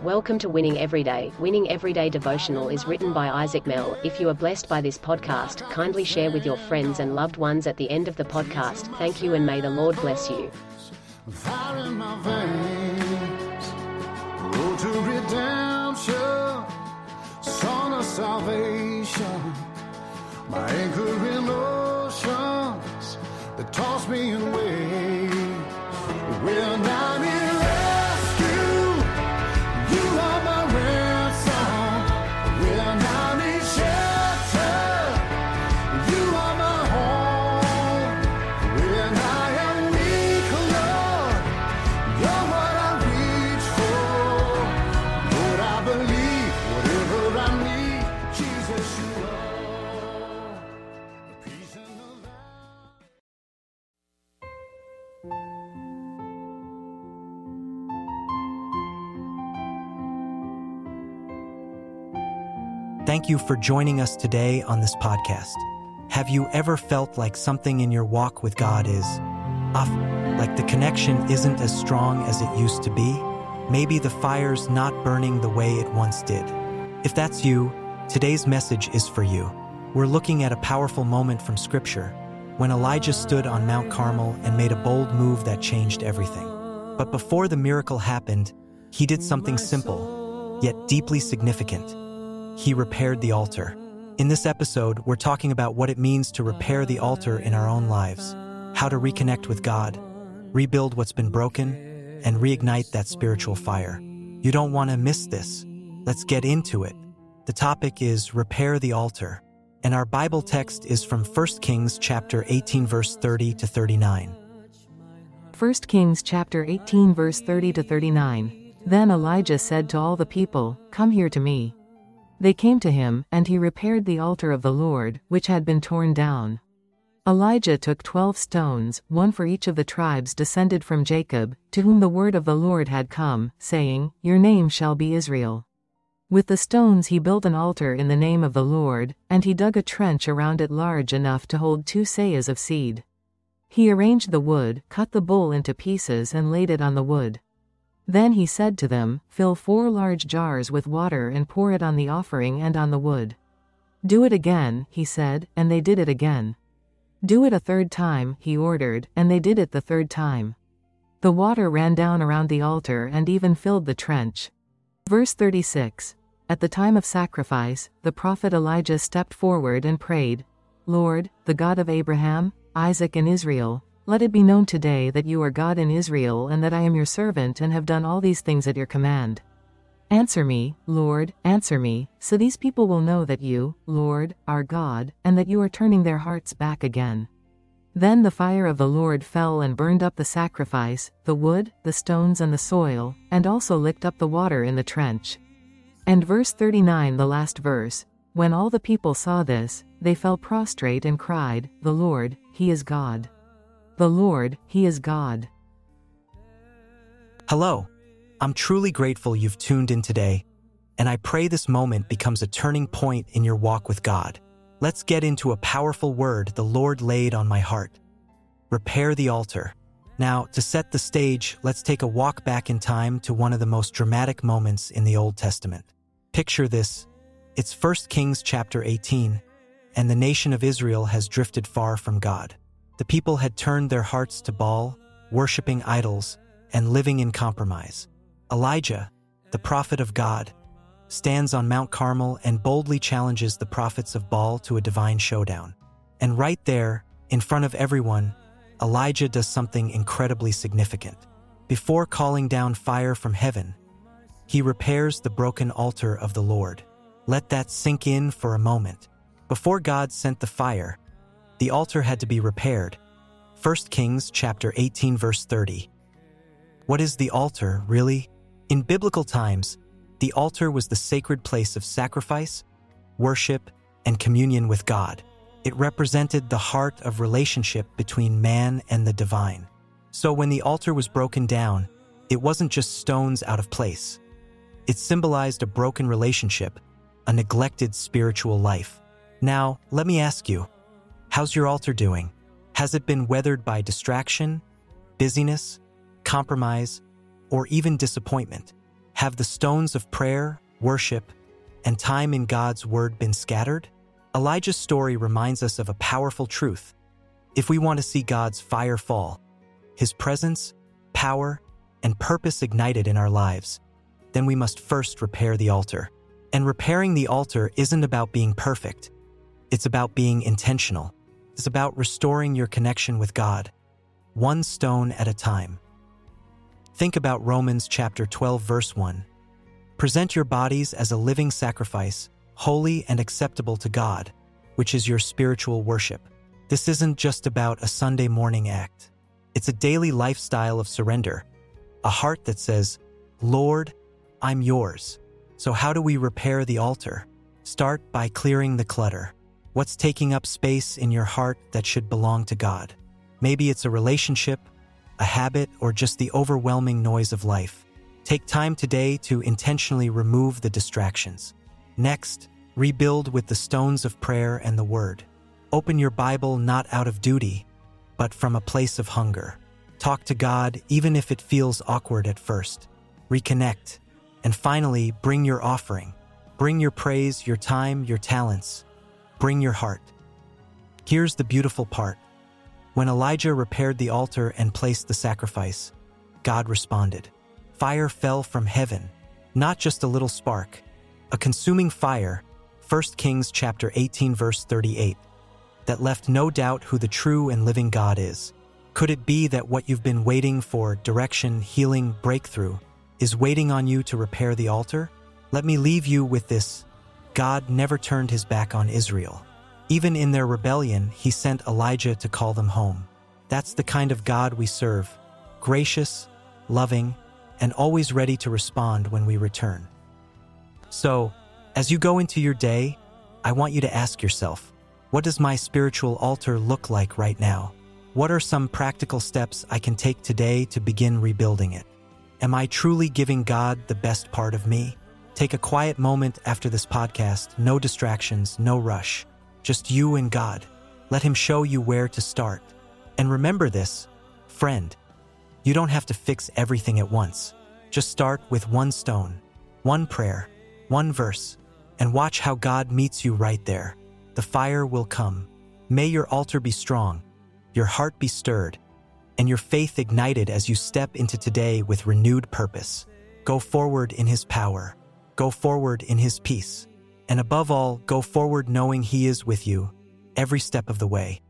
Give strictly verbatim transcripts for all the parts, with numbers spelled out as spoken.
Welcome to Winning Everyday. Winning Everyday Devotional is written by Isaac Mell. If you are blessed by this podcast, kindly share with your friends and loved ones at the end of the podcast. Thank you and may the Lord bless you. Fire in my veins, road to redemption, song of salvation, my anchor in oceans that toss me in waves. When I'm in rescue, you are my ransom. When I'm in shelter, you are my home. When I am weak, Lord, you're what I reach for. Lord, I believe whatever I need, Jesus, you are. Peace in the Thank you for joining us today on this podcast. Have you ever felt like something in your walk with God is off, like the connection isn't as strong as it used to be? Maybe the fire's not burning the way it once did. If that's you, today's message is for you. We're looking at a powerful moment from Scripture, when Elijah stood on Mount Carmel and made a bold move that changed everything. But before the miracle happened, he did something simple, yet deeply significant. He repaired the altar. In this episode, we're talking about what it means to repair the altar in our own lives, how to reconnect with God, rebuild what's been broken, and reignite that spiritual fire. You don't want to miss this. Let's get into it. The topic is repair the altar, and our Bible text is from First Kings chapter eighteen verse thirty to thirty-nine. First Kings chapter eighteen verse thirty to thirty-nine. Then Elijah said to all the people, "Come here to me." They came to him, and he repaired the altar of the Lord, which had been torn down. Elijah took twelve stones, one for each of the tribes descended from Jacob, to whom the word of the Lord had come, saying, "Your name shall be Israel." With the stones he built an altar in the name of the Lord, and he dug a trench around it large enough to hold two seahs of seed. He arranged the wood, cut the bull into pieces and laid it on the wood. Then he said to them, "Fill four large jars with water and pour it on the offering and on the wood." "Do it again," he said, and they did it again. "Do it a third time," he ordered, and they did it the third time. The water ran down around the altar and even filled the trench. Verse thirty-six. At the time of sacrifice, the prophet Elijah stepped forward and prayed, "Lord, the God of Abraham, Isaac and Israel, let it be known today that you are God in Israel and that I am your servant and have done all these things at your command. Answer me, Lord, answer me, so these people will know that you, Lord, are God, and that you are turning their hearts back again." Then the fire of the Lord fell and burned up the sacrifice, the wood, the stones and the soil, and also licked up the water in the trench. And verse thirty-nine, the last verse, when all the people saw this, they fell prostrate and cried, "The Lord, He is God. The Lord, He is God." Hello. I'm truly grateful you've tuned in today, and I pray this moment becomes a turning point in your walk with God. Let's get into a powerful word the Lord laid on my heart. Repair the altar. Now, to set the stage, let's take a walk back in time to one of the most dramatic moments in the Old Testament. Picture this. It's First Kings chapter eighteen, and the nation of Israel has drifted far from God. The people had turned their hearts to Baal, worshiping idols, and living in compromise. Elijah, the prophet of God, stands on Mount Carmel and boldly challenges the prophets of Baal to a divine showdown. And right there, in front of everyone, Elijah does something incredibly significant. Before calling down fire from heaven, he repairs the broken altar of the Lord. Let that sink in for a moment. Before God sent the fire, the altar had to be repaired. First Kings chapter eighteen verse thirty. What is the altar, really? In biblical times, the altar was the sacred place of sacrifice, worship, and communion with God. It represented the heart of relationship between man and the divine. So when the altar was broken down, it wasn't just stones out of place. It symbolized a broken relationship, a neglected spiritual life. Now, let me ask you, how's your altar doing? Has it been weathered by distraction, busyness, compromise, or even disappointment? Have the stones of prayer, worship, and time in God's word been scattered? Elijah's story reminds us of a powerful truth. If we want to see God's fire fall, His presence, power, and purpose ignited in our lives, then we must first repair the altar. And repairing the altar isn't about being perfect. It's about being intentional. It's about restoring your connection with God, one stone at a time. Think about Romans chapter twelve, verse one. Present your bodies as a living sacrifice, holy and acceptable to God, which is your spiritual worship. This isn't just about a Sunday morning act. It's a daily lifestyle of surrender, a heart that says, Lord, I'm yours. So how do we repair the altar? Start by clearing the clutter. What's taking up space in your heart that should belong to God? Maybe it's a relationship, a habit, or just the overwhelming noise of life. Take time today to intentionally remove the distractions. Next, rebuild with the stones of prayer and the Word. Open your Bible not out of duty, but from a place of hunger. Talk to God even if it feels awkward at first. Reconnect. And finally, bring your offering. Bring your praise, your time, your talents. Bring your heart. Here's the beautiful part. When Elijah repaired the altar and placed the sacrifice, God responded. Fire fell from heaven, not just a little spark, a consuming fire, First Kings chapter eighteen, verse thirty-eight, that left no doubt who the true and living God is. Could it be that what you've been waiting for, direction, healing, breakthrough, is waiting on you to repair the altar? Let me leave you with this. God never turned His back on Israel. Even in their rebellion, He sent Elijah to call them home. That's the kind of God we serve, gracious, loving, and always ready to respond when we return. So, as you go into your day, I want you to ask yourself, what does my spiritual altar look like right now? What are some practical steps I can take today to begin rebuilding it? Am I truly giving God the best part of me? Take a quiet moment after this podcast, no distractions, no rush, just you and God. Let Him show you where to start. And remember this, friend, you don't have to fix everything at once. Just start with one stone, one prayer, one verse, and watch how God meets you right there. The fire will come. May your altar be strong, your heart be stirred, and your faith ignited as you step into today with renewed purpose. Go forward in His power. Go forward in His peace. And above all, go forward knowing He is with you every step of the way.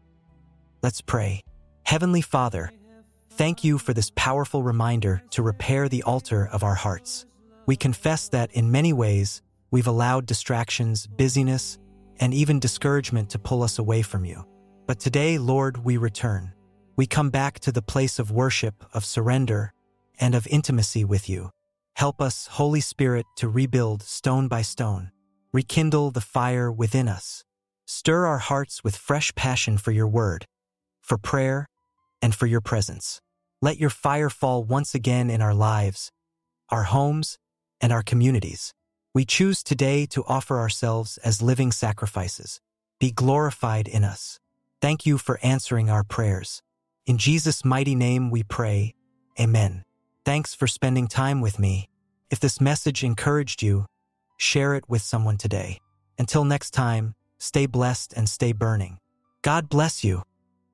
Let's pray. Heavenly Father, thank You for this powerful reminder to repair the altar of our hearts. We confess that in many ways, we've allowed distractions, busyness, and even discouragement to pull us away from You. But today, Lord, we return. We come back to the place of worship, of surrender, and of intimacy with You. Help us, Holy Spirit, to rebuild stone by stone. Rekindle the fire within us. Stir our hearts with fresh passion for Your word, for prayer, and for Your presence. Let Your fire fall once again in our lives, our homes, and our communities. We choose today to offer ourselves as living sacrifices. Be glorified in us. Thank You for answering our prayers. In Jesus' mighty name we pray, Amen. Thanks for spending time with me. If this message encouraged you, share it with someone today. Until next time, stay blessed and stay burning. God bless you.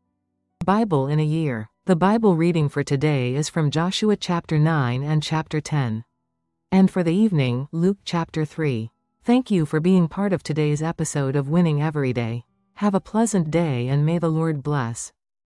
Bible in a year. The Bible reading for today is from Joshua chapter nine and chapter ten. And for the evening, Luke chapter three. Thank you for being part of today's episode of Winning Every Day. Have a pleasant day and may the Lord bless.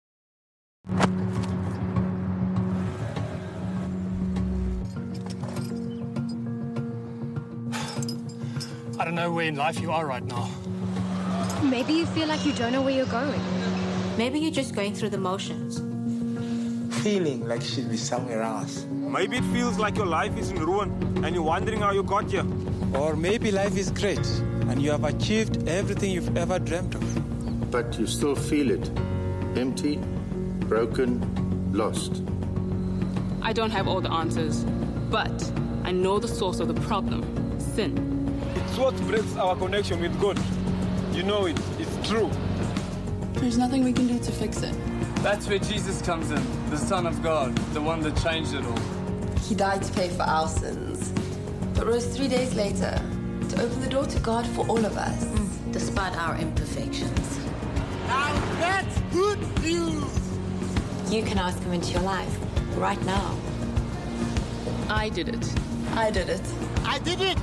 I don't know where in life you are right now. Maybe you feel like you don't know where you're going. Maybe you're just going through the motions. Feeling like you should be somewhere else. Maybe it feels like your life is in ruin and you're wondering how you got here. Or maybe life is great and you have achieved everything you've ever dreamt of. But you still feel it. Empty, broken, lost. I don't have all the answers, but I know the source of the problem, sin. It's what breaks our connection with God. You know it. It's true. There's nothing we can do to fix it. That's where Jesus comes in, the Son of God, the one that changed it all. He died to pay for our sins, but rose three days later to open the door to God for all of us. Mm, despite our imperfections. Now that's good news! You can ask him into your life, right now. I did it. I did it. I did it!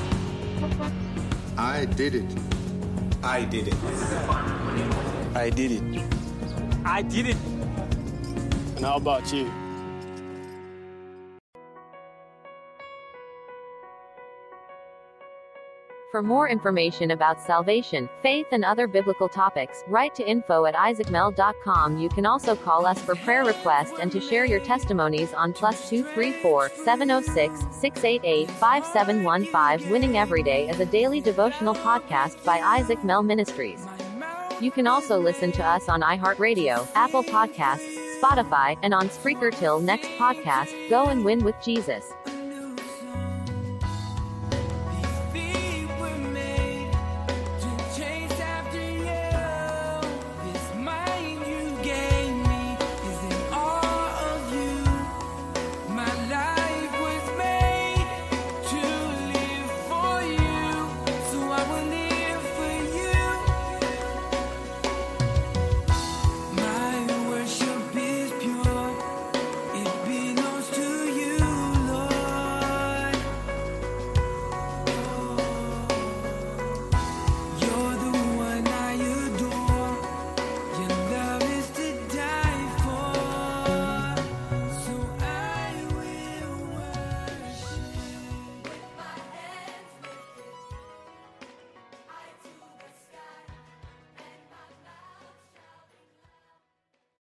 I did it. I did it. I did it. I did it. And how about you? For more information about salvation, faith, and other biblical topics, write to info at isaac mel dot com. You can also call us for prayer requests and to share your testimonies on plus two three four, seven oh six, six eight eight, five seven one five. Winning Everyday is a daily devotional podcast by Isaac Mel Ministries. You can also listen to us on iHeartRadio, Apple Podcasts, Spotify, and on Spreaker. Till next podcast, go and win with Jesus.